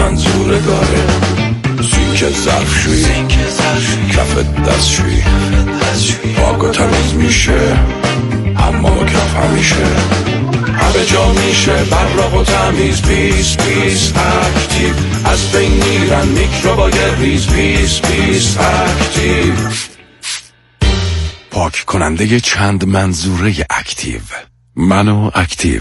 منظورگاره، سینک ظرفشویی کف دستشویی پاک و تمیز میشه، حمام کف همیشه همه جا میشه، براق و تمیز. پیس پیس اکتیو، از بین میرن میکروبای ریز. پیس پیس اکتیو، پاک کننده چند منظوره اکتیو. منو اکتیو.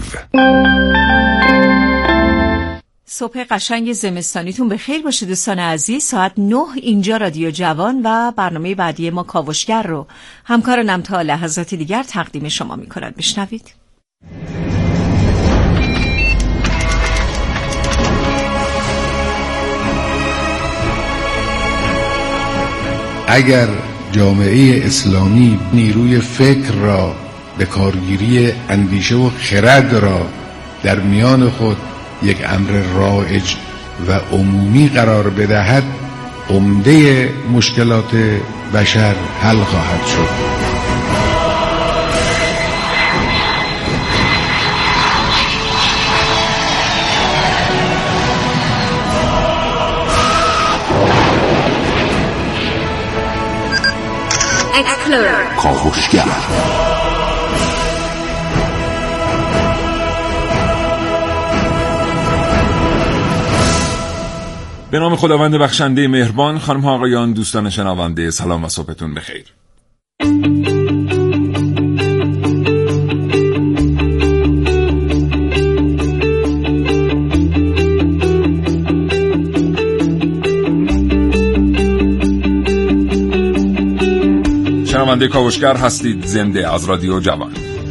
صبح قشنگ زمستانیتون به خیر باشه دوستان عزیز. ساعت 9 اینجا رادیو جوان و برنامه بعدی ما کاوشگر رو همکارانم تا لحظات دیگر تقدیم شما می‌کند. بشنوید. اگر جامعه اسلامی نیروی فکر را به کارگیری اندیشه و خرد را در میان خود یک امر رایج و عمومی قرار بدهد، عمده مشکلات بشر حل خواهد شد. کاوشگر. به نام خداوند بخشنده مهربان. خانم ها آقایان، دوستان شنونده، سلام و صبحتون بخیر. شنونده کاوشگر هستید، زنده از رادیو جوان.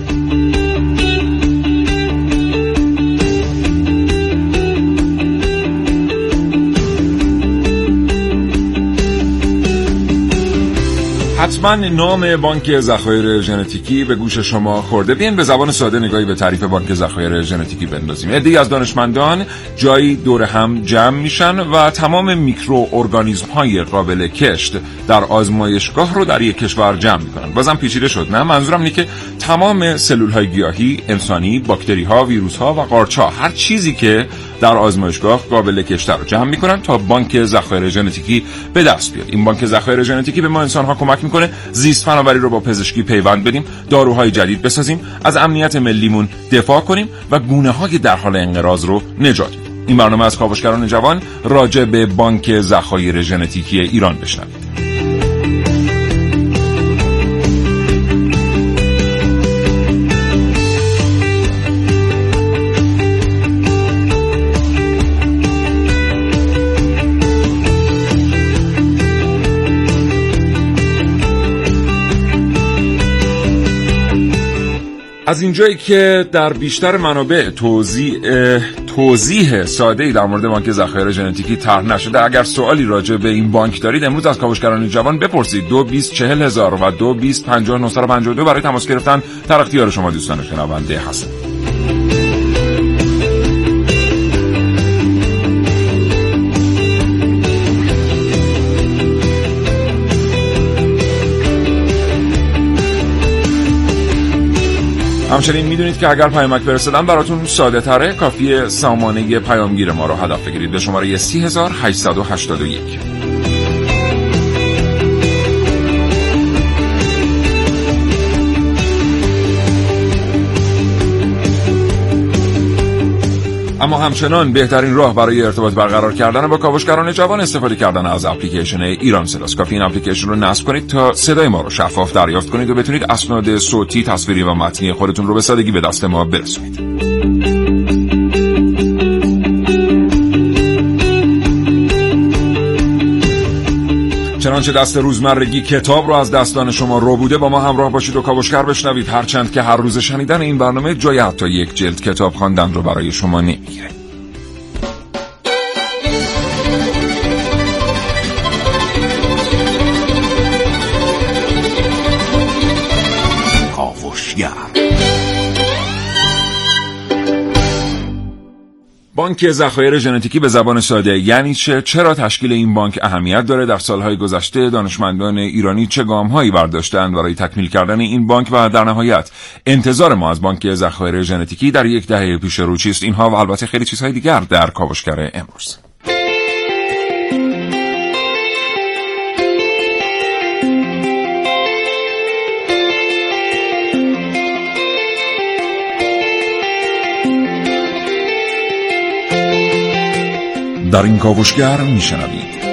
حتما نام بانک ذخایر ژنتیکی به گوش شما خورده. بیاین به زبان ساده نگاهی به تعریف بانک ذخایر ژنتیکی بندازیم. عده‌ای از دانشمندان جایی دور هم جمع میشن و تمام میکروارگانیسم‌های قابل کشت در آزمایشگاه رو در یک کشور جمع میکنن. بازم پیچیده شد نه؟ منظورم اینه که تمام سلول‌های گیاهی، انسانی، باکتری‌ها، ویروس‌ها و قارچ‌ها، هر چیزی که در آزمایشگاه قابل کشت رو جمع میکنن تا بانک ذخایر ژنتیکی به دست بیاد. این بانک ذخایر ژنتیکی به ما انسان‌ها کمک میکنه زیست فناوری رو با پزشکی پیوند بدیم، داروهای جدید بسازیم، از امنیت ملیمون دفاع کنیم و گونه‌های در حال انقراض رو نجات بدیم. این برنامه از کاوشگران جوان راجع به بانک ذخایر ژنتیکی ایران بشنوید. از اینجایی که در بیشتر منابع توضیح ساده‌ای در مورد بانک ذخایر ژنتیکی طرح نشده، اگر سوالی راجع به این بانک دارید امروز از کاوشگران جوان بپرسید. 224000 و 2250 برای تماس گرفتن در اختیار شما دوستان شنونده هست. همچنین میدونید که اگر پیامک فرستادن براتون ساده تره، کافیه سامانه پیامگیر ما رو هدف بگیرید به شماره 30881. اما همچنان بهترین راه برای ارتباط برقرار کردن با کاوشگران جوان استفاده کردن از اپلیکیشن ایران صداست. کافی این اپلیکیشن رو نصب کنید تا صدای ما رو شفاف دریافت کنید و بتونید اسناد صوتی، تصویری و متنی خودتون رو به سادگی به دست ما برسونید. چنانچه دست روزمرگی کتاب رو از دستان شما رو بوده، با ما همراه باشید و کاوشگر بشنوید، هرچند که هر روز شنیدن این برنامه جای حتی یک جلد کتاب خواندن رو برای شما نمیگیره. کاوشگر. بانک ذخایر ژنتیکی به زبان ساده یعنی چه؟ چرا تشکیل این بانک اهمیت داره؟ در سالهای گذشته دانشمندان ایرانی چه گام‌هایی برداشتند برای تکمیل کردن این بانک و در نهایت انتظار ما از بانک ذخایر ژنتیکی در یک دهه پیش رو چیست؟ اینها و البته خیلی چیزهای دیگر در کاوشگر امروز. در این کاوشگر میشنوید.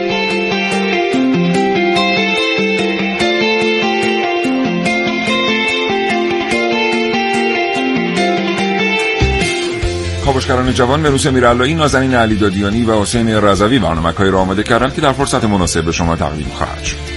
کاوشگران جوان بهروز امیرعلایی، نازنین علیدادیانی و حسین رضوی برنامه‌های را آماده کردند که در فرصت مناسب به شما تقدیم خواهد شد.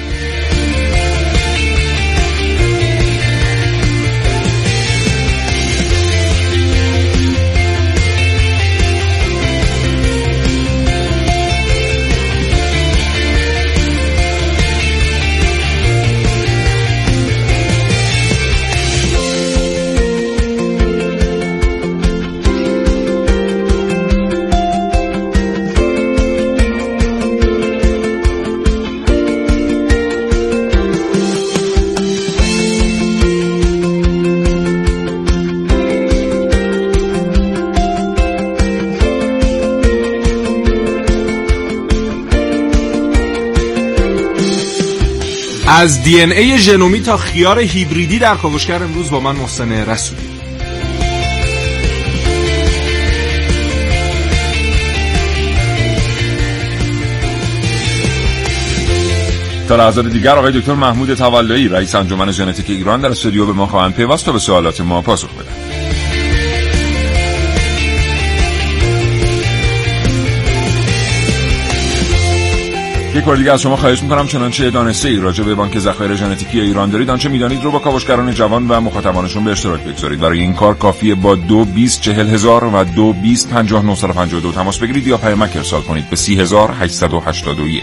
از دی ان ای ژنومی تا خیار هیبریدی در کاوشگر امروز با من محسن رسولی. تا لحظات دیگر آقای دکتر محمود تولایی، رئیس انجمن ژنتیک ایران، در استودیو به ما خواهند پیوست تا به سوالات ما پاسخ بدهند. یک بار دیگه از شما خواهش میکنم چنانچه دانسته‌ای راجع به بانک ذخایر ژنتیکی ایران دارید، آنچه میدانید رو با کاوشگران جوان و مخاطبانشون به اشتراک بگذارید. برای این کار کافیه با 2-20-40,000 و 2-20-50-952 تماس بگیرید یا پیامک ارسال کنید به 30,881.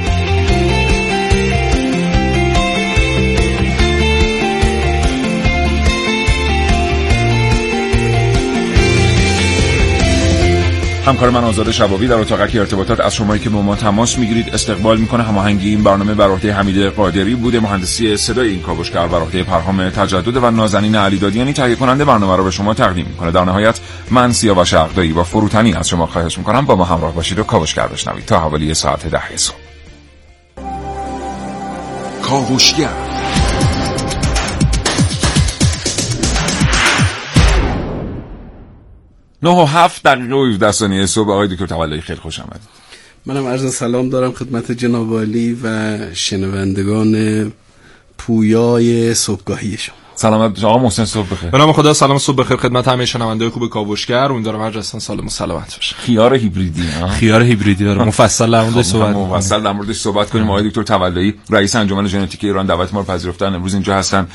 همکار من آزاد شبابی در اتاق ارتباطات از شمایی که با ما تماس میگیرید استقبال میکنه. هماهنگی این برنامه بر عهده حمید قادری بوده، مهندسی صدای این کاوشگر بر عهده پرهام تجدد و نازنین علیدادیانی تهیه کننده برنامه رو به شما تقدیم میکنه. در نهایت من سیاوش عقدایی با فروتنی از شما خواهش میکنم با ما همراه باشید و کاوشگر بشنوید تا حوالی ساعت 10 صبح. کاوشگر 9:07 صبح. آقای دکتر تولایی خیلی خوش آمدید. منم عرض سلام دارم خدمت جناب عالی و شنوندگان پویای صبحگاهی شما. سلامت آقا محسن، صبح بخیر. به نام خدا، سلام صبح بخیر خدمت همه شنوندگان خوب کاوشگر. امیدوارم هر جاستان سالم و سلامت باشه. خیار هیبریدی خیار هیبریدی داره مفصل در موردش صحبت کنیم. آقای دکتر تولایی، رئیس انجمن ژنتیک ایران، دعوت ما رو پذیرفتن، امروز اینجا هستن.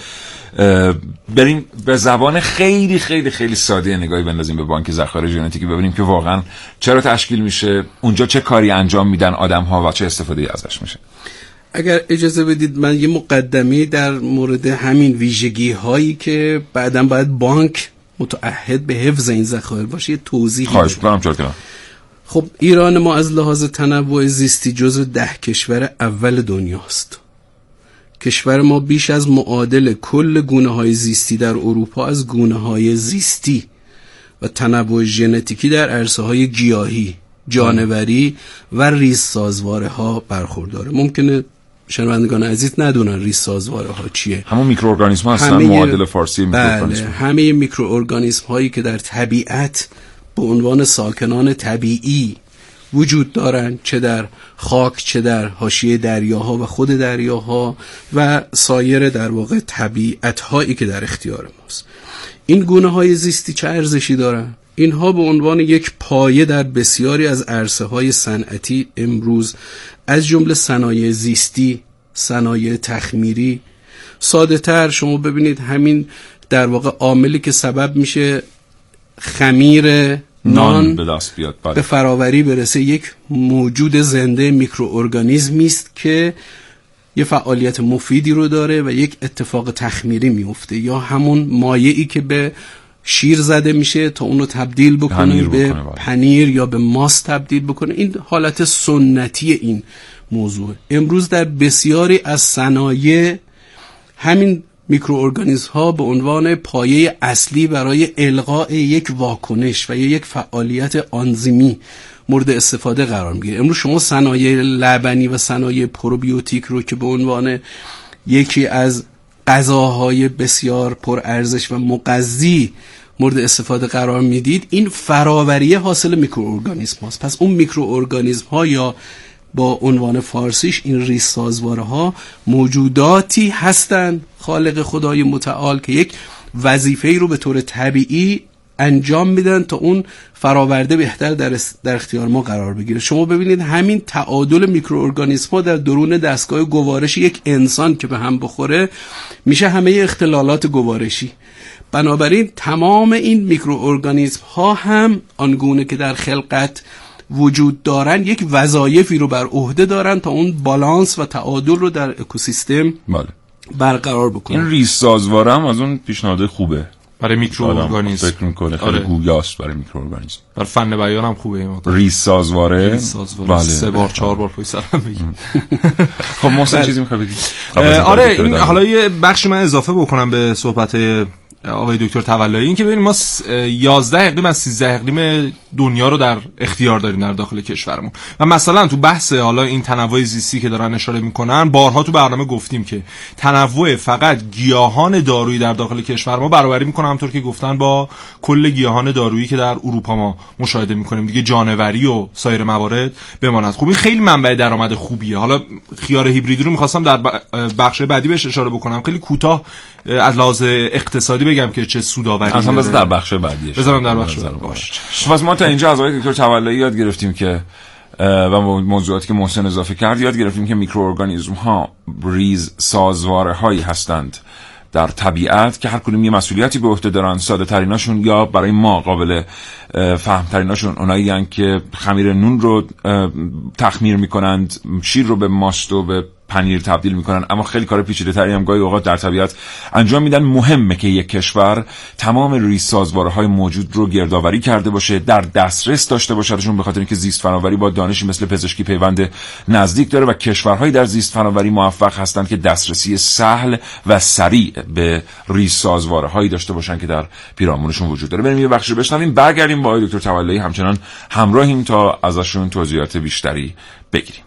بریم به زبان خیلی خیلی خیلی ساده نگاهی بندازیم به بانک ذخایر ژنتیکی، ببینیم که واقعا چرا تشکیل میشه، اونجا چه کاری انجام میدن آدم‌ها و چه استفاده‌ای ازش میشه. اگر اجازه بدید من یه مقدمه در مورد همین ویژگی هایی که بعداً باید بانک متعهد به حفظ این ذخایر باشه توضیح بدم. خواهش می‌کنم. خب ایران ما از لحاظ تنوع زیستی جزو 10 کشور اول دنیاست. کشور ما بیش از معادل کل گونه‌های زیستی در اروپا از گونه‌های زیستی و تنوع ژنتیکی در عرصه‌های گیاهی، جانوری و ریزسازواره‌ها برخورداره. ممکنه شنوندگان عزیز ندونن ریزسازواره‌ها چیه. همون میکروارگانیسم‌ها هستن، معادل فارسی میکروارگانیسم. همه میکروارگانیسم‌هایی که در طبیعت به عنوان ساکنان طبیعی وجود دارن، چه در خاک چه در حاشیه دریاها و خود دریاها و سایر در واقع طبیعت‌هایی که در اختیار ماست. این گونه‌های زیستی چه ارزشی دارن؟ اینها به عنوان یک پایه در بسیاری از عرصه‌های صنعتی امروز از جمله صنایع زیستی، صنایع تخمیری، ساده‌تر شما ببینید همین در واقع عاملی که سبب میشه خمیر نان به دست بیاد، به فراوری برسه، یک موجود زنده میکروارگانیسمی است که یه فعالیت مفیدی رو داره و یک اتفاق تخمیری میفته، یا همون مایعی که به شیر زده میشه تا اونو تبدیل بکنه به پنیر یا به ماست تبدیل بکنه. این حالت سنتی این موضوع. امروز در بسیاری از صنایع همین میکروارگانیسم ها به عنوان پایه اصلی برای الغاء یک واکنش و یک فعالیت آنزیمی مورد استفاده قرار میگیره. امروز شما صنایع لبنی و صنایع پروبیوتیک رو که به عنوان یکی از غذاهای بسیار پرارزش و مغذی مورد استفاده قرار میدید، این فراوری حاصل میکروارگانیسم هاست. پس اون میکروارگانیسم ها یا با عنوان فارسیش این ریز سازواره ها موجوداتی هستند خالق خدای متعال که یک وظیفه‌ای رو به طور طبیعی انجام میدن تا اون فراورده بهتر در اختیار ما قرار بگیره. شما ببینید همین تعادل میکروارگانیسم ها در درون دستگاه گوارش یک انسان که به هم بخوره میشه همه اختلالات گوارشی. بنابراین تمام این میکروارگانیسم ها هم آنگونه که در خلقت وجود دارن یک وظایفی رو بر عهده دارن تا اون بالانس و تعادل رو در اکوسیستم برقرار بکنن. این ریز سازواره هم از اون پیشنهاد خوبه برای میکروارگانیسم. فکر میکنه خیلی گویاست برای میکروارگانیسم. برای فن بیان هم خوبه این ریز سازواره. بله. 3 بار 4 بار پشت سر هم بگیم. خب محسن چیزی میخوای بگی؟ آره این حالا یه بخش من اضافه بکنم به صحبت آقای دکتر تولایی. این که ببینیم ما 11 اقلیم از 13 اقلیم دنیا رو در اختیار داریم در داخل کشورمون و مثلا تو بحث حالا این تنوع زیستی که دارن اشاره میکنن، بارها تو برنامه گفتیم که تنوع فقط گیاهان دارویی در داخل کشور ما برابری میکنه همونطور که گفتن با کل گیاهان دارویی که در اروپا ما مشاهده میکنیم دیگه، جانوری و سایر موارد بماند. خب این خیلی منبع درآمد خوبیه. حالا خیار هیبریدی رو میخواستم در بخش بعدی بهش اشاره بکنم، خیلی کوتاه از لحاظ اقتصادی بگم که چه سودآوری اصلا بذار در بخش بعدیش بذارم در بخش بعدی باشه. پس ما تا اینجا از آقای دکتر تولایی یاد گرفتیم که و موضوعاتی که محسن اضافه کرد یاد گرفتیم که میکروارگانیسم ها ریز سازواره هایی هستند در طبیعت که هر کدوم یه مسئولیتی به عهده دارن. ساده تریناشون یا برای ما قابل فهم تریناشون اونایی هستند که خمیر نون رو تخمیر میکنند، شیر رو به ماست و به پنیر تبدیل میکنن، اما خیلی کار پیچیده تری هم گاهی اوقات در طبیعت انجام میدن. مهمه که یک کشور تمام ریز سازواره های موجود رو گردآوری کرده باشه، در دسترس داشته باشدشون، به خاطر اینکه زیست فناوری با دانشی مثل پزشکی پیوند نزدیک داره و کشورهایی در زیست فناوری موفق هستند که دسترسی سهل و سریع به ریز سازواره هایی داشته باشن که در پیرامونشون وجود داره. بریم یه بخشی بشنویم، برگردیم با آقای دکتر تولایی همچنان همراهیم تا ازشون توضیحات بیشتری بگیریم.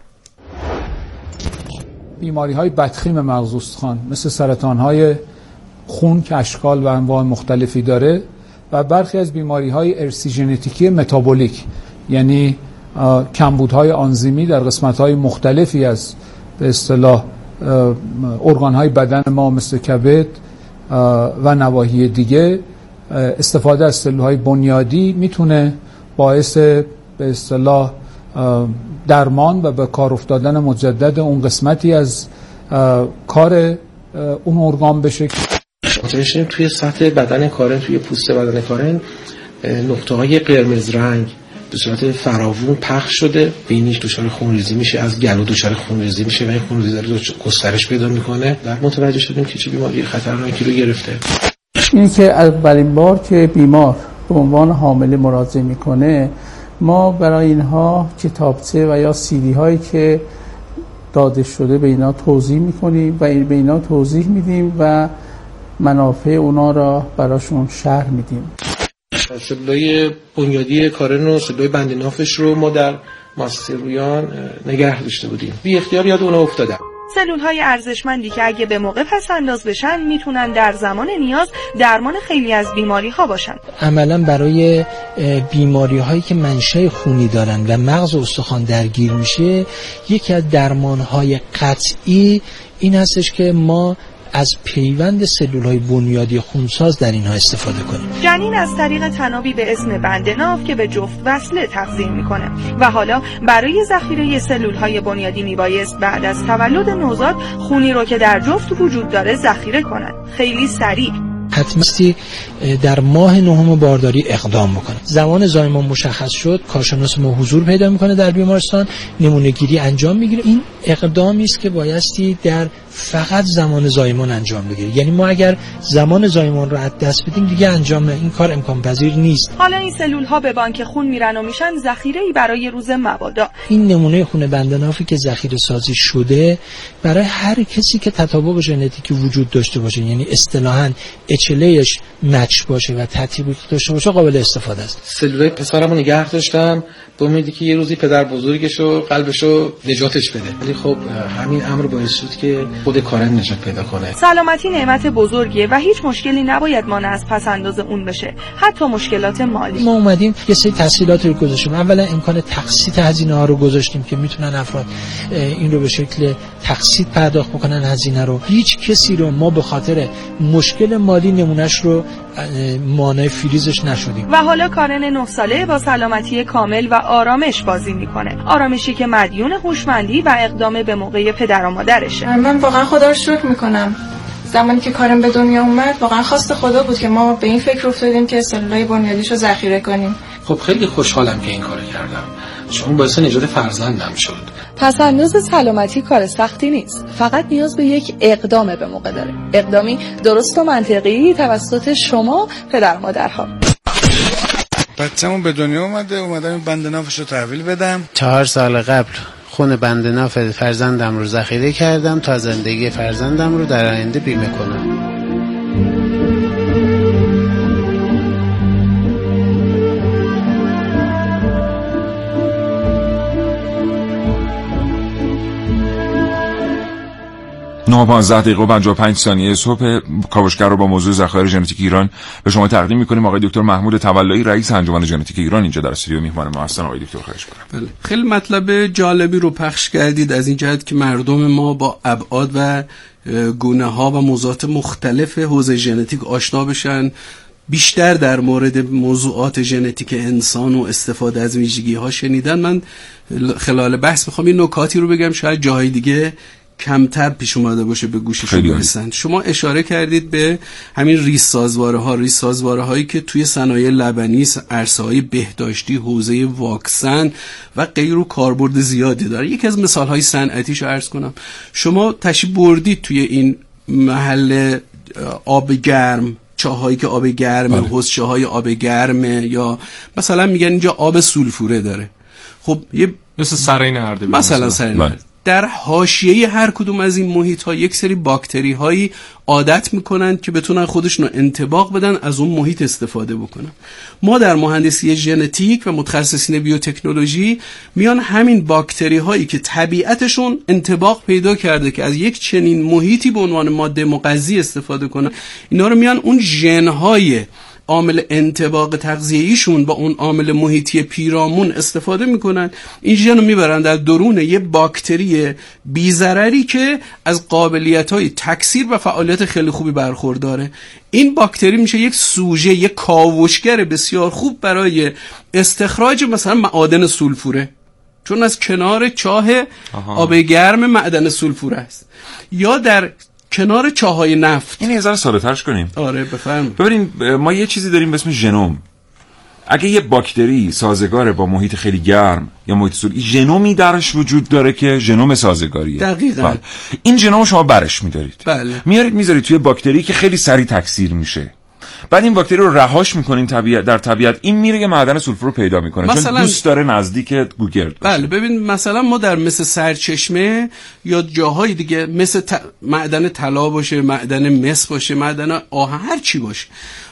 بیماری‌های بدخیم مغز استخوان مثل سرطان‌های خون که اشکال و انواع مختلفی داره و برخی از بیماری‌های ارثی ژنتیکی متابولیک، یعنی کمبودهای آنزیمی در قسمت‌های مختلفی از به اصطلاح ارگان‌های بدن ما مثل کبد و نواحی دیگه، استفاده از سلول‌های بنیادی میتونه باعث به اصطلاح درمان و به کار افتادن مجدد اون قسمتی از کار اون ارگان بشه. متوجه توی سطح بدن کارن، توی پوست بدن کارن نقطه‌های قرمز رنگ به صورت فراوون پخش شده، بینیش دچار خونریزی میشه، از گلو دچار خونریزی میشه و این خونریزی داره گسترش پیدا میکنه. در متوجه شدیم که چه بیماری خطرناکی رو گرفته. این که اولین بار که بیمار به عنوان حامله مراجعه میکنه، ما برای اینها کتابچه و یا سیدی هایی که داده شده به اینا توضیح میکنیم و به اینا توضیح میدیم و منافع اونا را براشون شرح میدیم. سلولای بنیادی کارن و سلولای بند نافش رو ما در مؤسسه رویان نگه داشته بودیم. بی اختیار یاد اونا افتادم. سلول‌های ارزشمندی که اگه به موقع پس‌انداز بشن میتونن در زمان نیاز درمان خیلی از بیماری‌ها باشن. عملاً برای بیماری‌هایی که منشأ خونی دارن و مغز و استخوان درگیر میشه، یکی از درمان‌های قطعی این هستش که ما از پیوند سلول‌های بنیادی خونساز در اینها استفاده کنیم. جنین از طریق تنابی به اسم بند ناف که به جفت وصله تغذیه میکنه و حالا برای ذخیره سلول‌های بنیادی میبایست بعد از تولد نوزاد خونی رو که در جفت وجود داره ذخیره کنن. خیلی سریع. حتمستی در ماه نهم بارداری اقدام بکنه. زمان زایمان مشخص شد، کارشناس ما حضور پیدا میکنه در بیمارستان، نمونه گیری انجام میگیره. این اقدامی است که بایستی در فقط زمان زایمان انجام بگیره. یعنی ما اگر زمان زایمان رو از دست بدیم دیگه انجام این کار امکان پذیر نیست. حالا این سلول ها به بانک خون میرن و میشن ذخیره‌ای برای روز مبادا. این نمونه خون بندنافی که ذخیره سازی شده برای هر کسی که تطابق ژنتیکی وجود داشته باشه، یعنی اصطلاحاً اچله‌اش مچ باشه و تطبیق داشته باشه، قابل استفاده است. سلولای پسرمو نگه داشتم به امیدی که یه روزی پدر بزرگشو قلبشو نجاتش بده، ولی خب همین امر باعث شد که خود کارن نجات پیدا کنه. سلامتی نعمت بزرگیه و هیچ مشکلی نباید مانع از پس‌انداز اون بشه، حتی مشکلات مالی. ما اومدیم یه سری تسهیلات رو گذاشتیم. اولا امکان تقسیط هزینه ها رو گذاشتیم که میتونن افراد این رو به شکل تقسیط پرداخت بکنن هزینه رو. هیچ کسی رو ما به خاطر مشکل مالی نمونهش رو مانع فریزش نشدیم. و حالا کارن 9 ساله با سلامتی کامل و آرامش بازی میکنه. آرامشی که مدیون هوشمندی و اقدام به موقع پدر و مادرشه. من واقعا خدا رو شکر میکنم. زمانی که کارم به دنیا اومد واقعا خواست خدا بود که ما به این فکر افتادیم که سلولای بنیادیشو ذخیره کنیم. خب خیلی خوشحالم که این کارو کردم، چون باعث نجات فرزندم شد. پس‌انداز سلامتی کار سختی نیست، فقط نیاز به یک اقدام به موقع داره، اقدامی درست و منطقی توسط شما پدر مادرها. بچه‌مون به دنیا اومدم این بند نافش رو تحویل بدم. 4 سال قبل خون بند ناف فرزندم رو ذخیره کردم تا زندگی فرزندم رو در آینده بیمه کنم. نه 15 دقیقه و 55 ثانیه صبح کاوشگر رو با موضوع ذخایر ژنتیک ایران به شما تقدیم می‌کنیم. آقای دکتر محمود تولایی رئیس انجمن ژنتیک ایران اینجا در استودیو میهمان ما هستن. آقای دکتر خواهش می‌کنم. بله. خیلی مطلب جالبی رو پخش کردید از این جهت که مردم ما با ابعاد و گونه‌ها و موضوعات مختلف حوزه ژنتیک آشنا بشن، بیشتر در مورد موضوعات ژنتیک انسان و استفاده از ویژگی‌ها شنیدن. من خلال بحث می‌خوام این نکاتی رو بگم شاید جاهای دیگه کمتر پیش اومده باشه به گوششون برسن. شما اشاره کردید به همین ریزسازواره هایی که توی صنایع لبنی، عرصه‌های بهداشتی، حوزه واکسن و غیر و کاربرد زیادی داره. یکی از مثال‌های صنعتیشو عرض کنم. شما تشریف بردید توی این محل آب گرم، چاهایی که آب گرمه، حوضچه‌های آب گرمه، یا مثلا میگن اینجا آب سولفوره داره. خب یه مثل سرین اردبیل مثلا سرین اردبیل. در حاشیه هر کدوم از این محیط ها یک سری باکتری هایی عادت میکنن که بتونن خودشون رو انطباق بدن، از اون محیط استفاده بکنن. ما در مهندسی ژنتیک و متخصصین بیوتکنولوژی میان همین باکتری هایی که طبیعتشون انطباق پیدا کرده که از یک چنین محیطی به عنوان ماده مغذی استفاده کنن، اینا رو میان اون ژن های عامل انطباق تغذیه‌ایشون با اون عامل محیطی پیرامون استفاده میکنن. این ژن رو میبرن در درون یه باکتری بی‌ضرری که از قابلیت‌های تکثیر و فعالیت خیلی خوبی برخورداره. این باکتری میشه یک سوژه، یک کاوشگر بسیار خوب برای استخراج مثلا معادن سولفوره، چون از کنار چاه آب گرم معدن سولفور است، یا در کنار چاهای نفت. این 1000 ساله ترش کنیم. آره بفرمایید. ببینید ما یه چیزی داریم به اسم ژنوم. اگه یه باکتری سازگاره با محیط خیلی گرم یا محیط سوری، ژنومی درش وجود داره که ژنوم سازگاریه. دقیقاً. این ژنوم شما برش می‌دارید. بله. میارید میذارید توی باکتری که خیلی سریع تکثیر میشه. بعد این باکتری رو رهاش میکنین در طبیعت، این میره یه معدن سولفور رو پیدا میکنه، چون دوست داره نزدیک گوگرد باشه. بله ببین مثلا ما در مثل سرچشمه یا جاهای دیگه مثل معدن طلا باشه، معدن مس باشه، معدن آهن، هر چی باشه،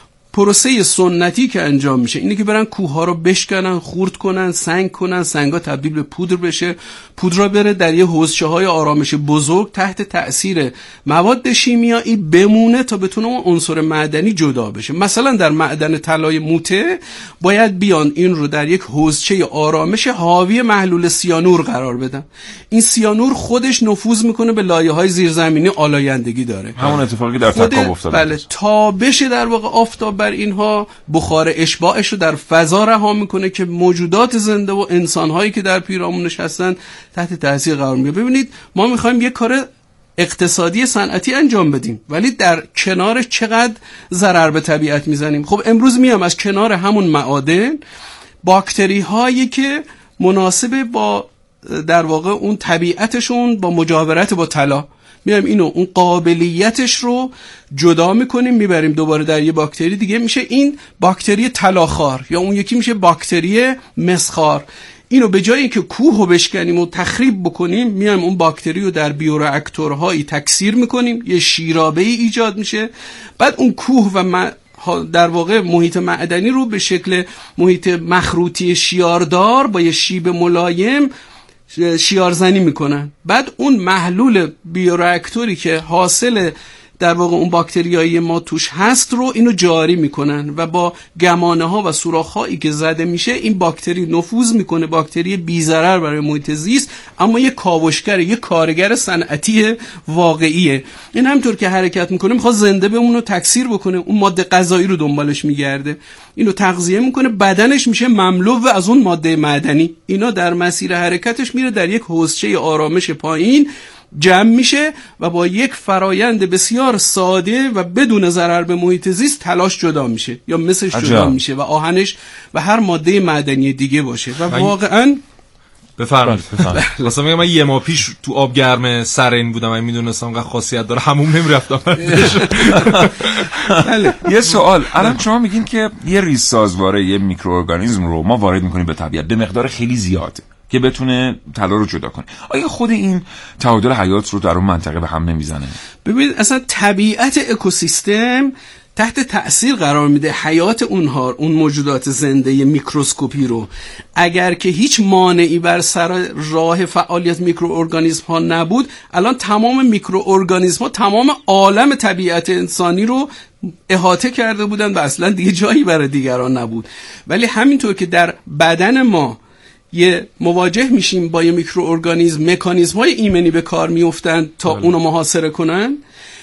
پروسه سنتی که انجام میشه اینه که برن کوه‌ها رو بشکنن، خورد کنن، سنگ کنن، سنگا تبدیل به پودر بشه، پودر بره در یه حوضچه‌های آرامش بزرگ تحت تأثیر مواد شیمیایی بمونه تا بتونه اون عنصر معدنی جدا بشه. مثلا در معدن طلای موته باید بیان این رو در یک حوضچه آرامش حاوی محلول سیانور قرار بدن. این سیانور خودش نفوذ میکنه به لایه‌های زیرزمینی، آلایندگی داره. همون اتفاقی در تکاب افتاده. بله، تابش در واقع آفتاب بر اینها بخار اشباعش رو در فضا رها میکنه که موجودات زنده و انسانهایی که در پیرامونش هستن تحت تاثیر قرار میگیره. ببینید ما میخوایم یه کار اقتصادی صنعتی انجام بدیم، ولی در کنار چقدر ضرر به طبیعت میزنیم. خب امروز میام از کنار همون معادن باکتری هایی که مناسب با در واقع اون طبیعتشون با مجاورت با طلا، میایم اینو اون قابلیتش رو جدا میکنیم، میبریم دوباره در یه باکتری دیگه، میشه این باکتری طلاخوار، یا اون یکی میشه باکتری مسخار. اینو به جای اینکه کوه رو بشکنیم و تخریب بکنیم، میایم اون باکتری رو در بیوراکتورهایی تکثیر میکنیم، یه شیرابه‌ای ایجاد میشه. بعد اون کوه و در واقع محیط معدنی رو به شکل محیط مخروطی شیاردار با یه شیب ملایم شیارزنی میکنن. بعد اون محلول بیوراکتوری که حاصل در واقع اون باکتریایی ما توش هست رو اینو جاری میکنن و با گمانه ها و سوراخ هایی که زده میشه این باکتری نفوذ میکنه. باکتری بی‌ضرر برای محیط زیست، اما یه کاوشگر، یه کارگر صنعتی واقعیه. این همطور که حرکت میکنه میخواد زنده بمونه و تکثیر بکنه، اون ماده غذایی رو دنبالش میگرده، اینو تغذیه میکنه، بدنش میشه مملو از اون ماده معدنی. اینا در مسیر حرکتش میره در یک حوضچه آرامش پایین جمع میشه و با یک فرایند بسیار ساده و بدون ضرر به محیط زیست تلاش جدا میشه یا مثلش جدا میشه و آهنش و هر ماده معدنی دیگه باشه. و واقعا بفرمایید. مثلا میگم من یه ماه پیش تو آب گرم سرین بودم، من میدونستم که خاصیت داره، حموم نمیرفتم. یه سوال، الان شما میگین که یه ریز سازواره، یه میکروارگانیسم رو ما وارد میکنیم به طبیعت به مقدار خیلی زیاد که بتونه طلا رو جدا کنه. آیا خود این تعادل حیات رو در اون منطقه به هم نمیزنه؟ ببینید اصلا طبیعت اکوسیستم تحت تأثیر قرار میده حیات اونها، اون موجودات زنده میکروسکوپی رو. اگر که هیچ مانعی بر سر راه فعالیت میکروارگانیسم ها نبود، الان تمام میکروارگانیسم ها تمام عالم طبیعت انسانی رو احاطه کرده بودن و اصلا دیگه جایی برای دیگران نبود. ولی همینطور که در بدن ما یه مواجه میشیم با یه میکروارگانیسم، مکانیزم های ایمنی به کار میافتن تا اونو محاصره کنن.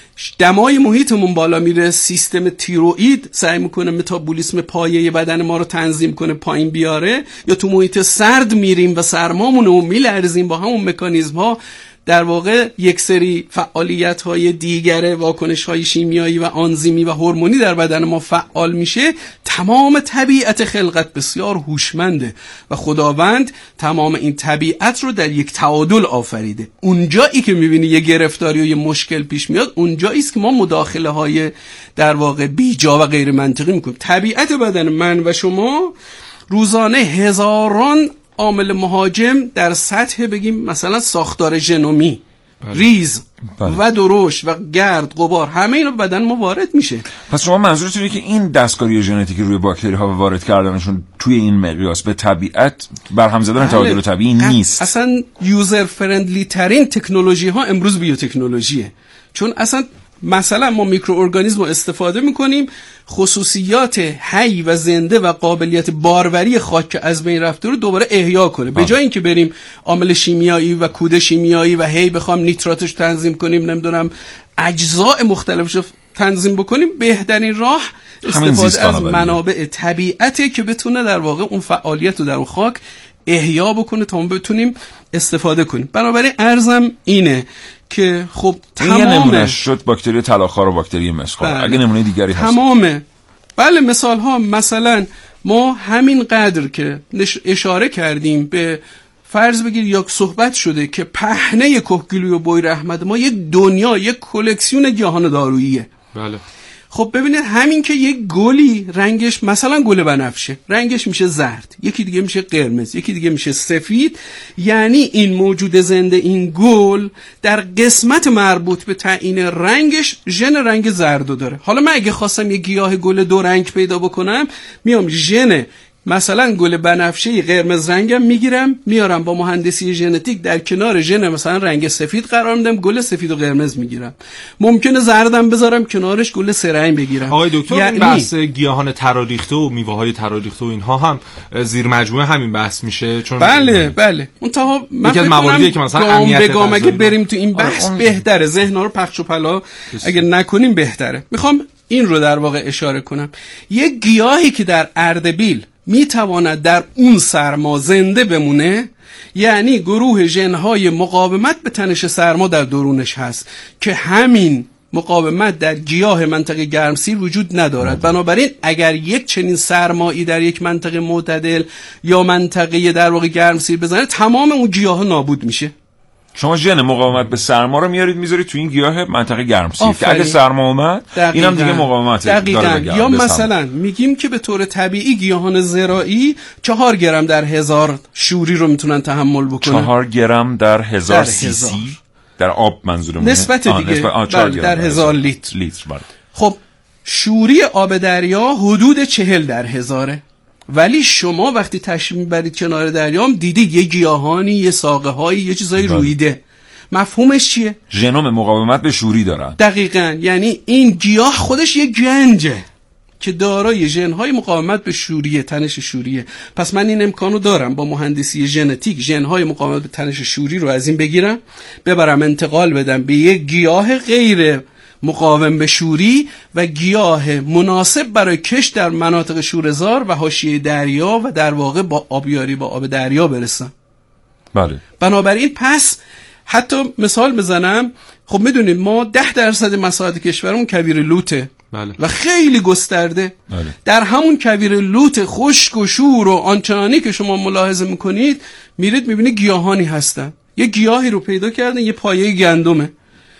دمای محیطمون بالا میره، سیستم تیروئید سعی میکنه متابولیسم پایه بدن ما رو تنظیم کنه پایین بیاره، یا تو محیط سرد میریم و سرمامون رو میلرزیم، با همون مکانیزم ها در واقع یک سری فعالیت های دیگر، واکنش های شیمیایی و آنزیمی و هورمونی در بدن ما فعال میشه. تمام طبیعت خلقت بسیار هوشمنده و خداوند تمام این طبیعت رو در یک تعادل آفریده. اونجایی که میبینی یه گرفتاری و یه مشکل پیش میاد، اونجایی است که ما مداخله های در واقع بیجا و غیر منطقی میکنیم. طبیعت بدن من و شما روزانه هزاران عامل مهاجم در سطح بگیم مثلا ساختار ژنومی، ریز و درشت و گرد غبار، همه اینا بدن ما وارد میشه. پس شما منظورتونه که این دستکاری ژنتیکی روی باکتری ها و وارد کردنشون توی این مقیاس به طبیعت برهم زدن تعادل طبیعی نیست؟ اصلا یوزر فرندلی ترین تکنولوژی ها امروز بیوتکنولوژیه. چون اصلا مثلا ما میکروارگانیسم رو استفاده میکنیم خصوصیات حی و زنده و قابلیت باروری خاک که از بین رفته رو دوباره احیا کنه. به جای اینکه بریم عامل شیمیایی و کود شیمیایی و هی بخوام نیتراتش تنظیم کنیم، نمیدونم اجزاء مختلفش رو تنظیم بکنیم، بهترین راه استفاده از منابع طبیعته که بتونه در واقع اون فعالیت رو در اون خاک احیا بکنه تا ما بتونیم استفاده کنیم. بنابراین عرضم اینه که خب تمام نمونه شد باکتری طلاخوار و باکتری مسخوار. اگه نمونه دیگری هست تمامه. بله مثال ها، مثلا ما همین قدر که اشاره کردیم به فرض بگیر یا صحبت شده که پهنه کهگیلوی و بویر احمد ما یک دنیا، یک کلکسیون گیاهان داروییه. بله. خب ببینید همین که یک گلی رنگش مثلا گل بنفشه رنگش میشه زرد، یکی دیگه میشه قرمز، یکی دیگه میشه سفید، یعنی این موجود زنده این گل در قسمت مربوط به تعیین رنگش ژن رنگ زردو داره. حالا من اگه خواستم یه گیاه گل دو رنگ پیدا بکنم، میام ژن مثلا گل بنفشه قرمز رنگم میگیرم، میارم با مهندسی ژنتیک در کنار ژن مثلا رنگ سفید قرار میدم، گل سفید و قرمز میگیرم. ممکنه زردم بذارم کنارش، گل سه رنگ بگیرم. آقای دکتر یعنی بحث گیاهان تراریخته و میوه‌های تراریخته و اینها هم زیر مجموعه همین بحث میشه؟ چون بله منتها من فکر مواردی که مثلا اهمیت بگم اگه بریم تو این بحث بهتره، ذهن‌ها رو پخش و پلا اگه نکنیم بهتره. میخوام این رو در واقع اشاره کنم. یک گیاهی که در اردبیل میتواند در اون سرما زنده بمونه، یعنی گروه ژن‌های مقاومت به تنش سرما در درونش هست که همین مقاومت در گیاه منطقه گرمسیر وجود ندارد. بنابراین اگر یک چنین سرمایی در یک منطقه معتدل یا منطقه در واقع گرمسیر بزنه، تمام اون گیاه نابود میشه. شما ژن مقاومت به سرما رو میارید تو این گیاه منطقه گرمسیر که اگه سرما اومد اینم دیگه مقاومت داره. یا مثلا میگیم که به طور طبیعی گیاهان زراعی 4 گرم در 1000 شوری رو میتونن تحمل بکنن. 4 گرم در 1000 سی سی در آب منظورمونه. نسبت دیگه در 1000 لیتر. بله. خب شوری آب دریا حدود 40 در 1000 ولی شما وقتی تشریف میبرید کنار دریام دیدید یه گیاهانی، یه ساقه هایی، یه چیزایی رویده. مفهومش چیه؟ ژنوم مقاومت به شوری دارن. دقیقاً، یعنی این گیاه خودش یه گنجه که دارای ژن‌های مقاومت به شوریه، تنش شوریه. پس من این امکانو دارم با مهندسی ژنتیک ژن‌های مقاومت به تنش شوری رو از این بگیرم، ببرم انتقال بدم به یک گیاه غیر مقاوم به شوری و گیاه مناسب برای کشت در مناطق شوره‌زار و حاشیه دریا و در واقع با آبیاری با آب دریا برسم. بله. بنابراین پس حتی مثال بزنم، خب میدونید ما 10% مساحت کشورمون کویر لوته. بله. و خیلی گسترده. بله. در همون کویر لوت خشک و شور و آنچنانی که شما ملاحظه میکنید میرید میبینید گیاهانی هستن. یه گیاهی رو پیدا کردن، یه پایه گندمه.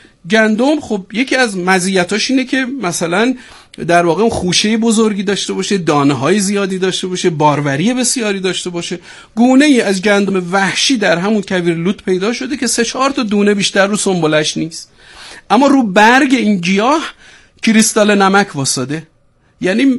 گندم خب یکی از مزیتاش اینه که مثلا در واقع خوشه بزرگی داشته باشه، دانه های زیادی داشته باشه، باروری بسیاری داشته باشه. گونه ای از گندم وحشی در همون کویر لوت پیدا شده که 3-4 تا دونه بیشتر رو سنبلش نیست، اما رو برگ این گیاه کریستال نمک واساده. یعنی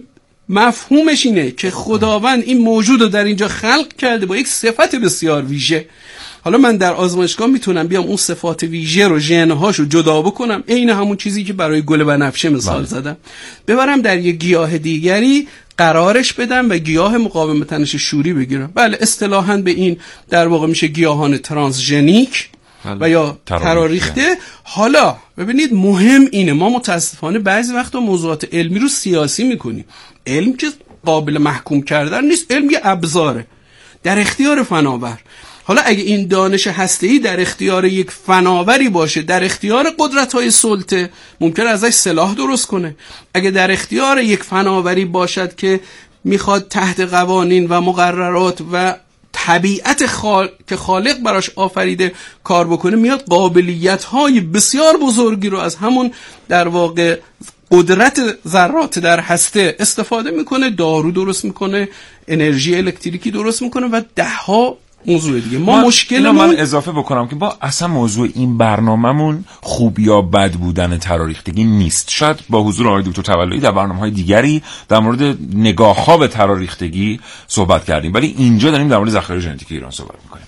مفهومش اینه که خداوند این موجود رو در اینجا خلق کرده با یک صفت بسیار ویژه. حالا من در آزمایشگاه میتونم بیام اون صفات ویژه رو، ژن‌هاشو جدا بکنم، عین همون چیزی که برای گل بنفشه مثال زدم، ببرم در یک گیاه دیگری قرارش بدم و گیاه مقاوم به تنش شوری بگیرم. بله، اصطلاحاً به این در واقع میشه گیاهان ترانسژنیک و یا تراریخته. حالا ببینید مهم اینه، ما متاسفانه بعضی وقتا موضوعات علمی رو سیاسی میکنیم. علم که قابل محکوم کردن نیست، علم یه ابزاره در اختیار فناور. حالا اگه این دانش هسته‌ای در اختیار یک فناوری باشه، در اختیار قدرت‌های سلطه، ممکنه ازش سلاح درست کنه. اگه در اختیار یک فناوری باشد که میخواد تحت قوانین و مقررات و طبیعت که خالق براش آفریده کار بکنه، میاد قابلیت‌های بسیار بزرگی رو از همون در واقع قدرت ذرات در هسته استفاده میکنه، دارو درست میکنه، انرژی الکتریکی درست میکنه و ده‌ها موضوع دیگه. ما مشکلمون، من اضافه بکنم که با اصلا موضوع این برنامه‌مون خوب یا بد بودن تراریختگی نیست. شاید با حضور آقای دکتر تولایی در برنامه‌های دیگری در مورد نگاه‌ها به تراریختگی صحبت کردیم، ولی اینجا داریم در مورد ذخایر ژنتیکی ایران صحبت می‌کنیم.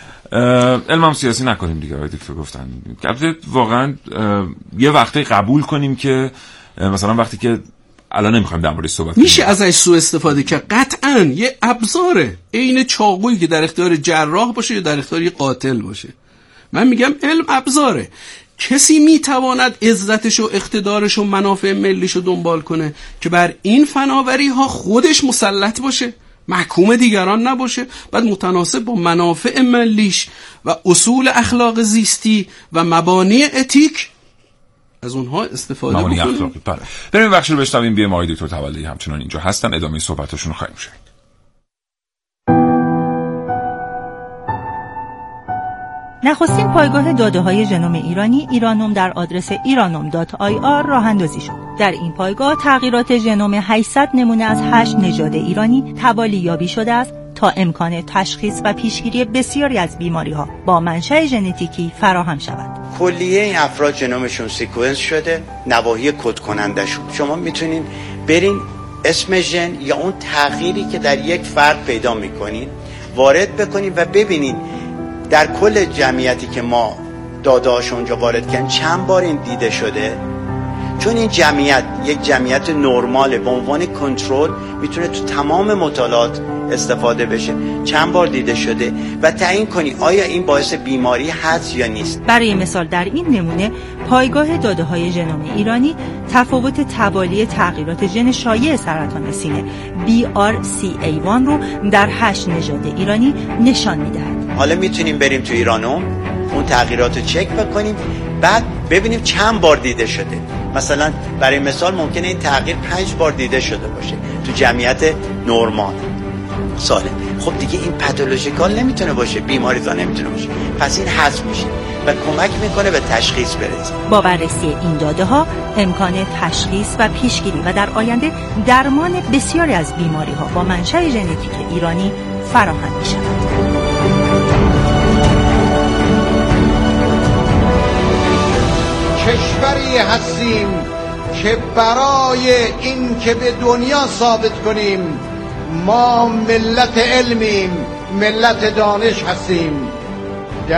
علم سیاسی نکنیم دیگه. آقای دکتر گفتن البته واقعا یه وقتی قبول کنیم که مثلا وقتی که الان نمیخوایم در موردش صحبت کنیم، میشه ازش سوء استفاده که قطعاً یه ابزاره، عین چاقویی که در اختیار جراح باشه یا در اختیار قاتل باشه. من میگم علم ابزاره. کسی میتواند عزتش و اقتدارش و منافع ملیش رو دنبال کنه که بر این فناوری ها خودش مسلط باشه، محکوم دیگران نباشه، بعد متناسب با منافع ملیش و اصول اخلاق زیستی و مبانی اتیک از اونها استفاده مبانی بکنیم. اخلاقی. بریم بخش رو بشنویم. بیام آقای دکتر تولایی همچنان اینجا هستن، ادامه صحبتاشون رو خواهیم شنید. نخستین پایگاه داده‌های ژنوم ایرانی ایرانوم در آدرس iranum.ir راه اندازی شد. در این پایگاه تغییرات ژنوم 800 نمونه از 8 نژاد ایرانی توالی یابی شده است تا امکان تشخیص و پیشگیری بسیاری از بیماری‌ها با منشأ ژنتیکی فراهم شود. کلیه این افراد ژنومشون سیکونس شده، نواحی کد کننده‌شون. شما میتونین برین اسم ژن یا اون تغییری که در یک فرد پیدا میکنین وارد بکنین و ببینین در کل جمعیتی که ما داده‌هاش اونجا وارد کردن چند بار این دیده شده. چون این جمعیت یک جمعیت نرماله، به عنوان کنترل میتونه تو تمام مطالعات استفاده بشه، چند بار دیده شده و تعیین کنی آیا این باعث بیماری هست یا نیست. برای مثال در این نمونه پایگاه داده‌های ژنوم ایرانی تفاوت توالی تغییرات ژن شایع سرطان سینه BRCA1 رو در 8 نژاد ایرانی نشان می‌دهد. حالا میتونیم بریم تو ایرانوم اون تغییرات رو چک بکنیم، بعد ببینیم چند بار دیده شده. مثلا برای مثال ممکنه این تغییر 5 بار دیده شده باشه تو جمعیت نرمال سالم. خب دیگه این پاتولوژیکال نمیتونه باشه، بیماریزا نمیتونه باشه، پس این حذف میشه و کمک میکنه به تشخیص برسیم. با بررسی این داده‌ها امکان تشخیص و پیشگیری و در آینده درمان بسیاری از بیماری‌ها با منشأ ژنتیک ایرانی فراهم می‌شود. کشوری هستیم که برای این که به دنیا ثابت کنیم ما ملت علمیم، ملت دانش هستیم.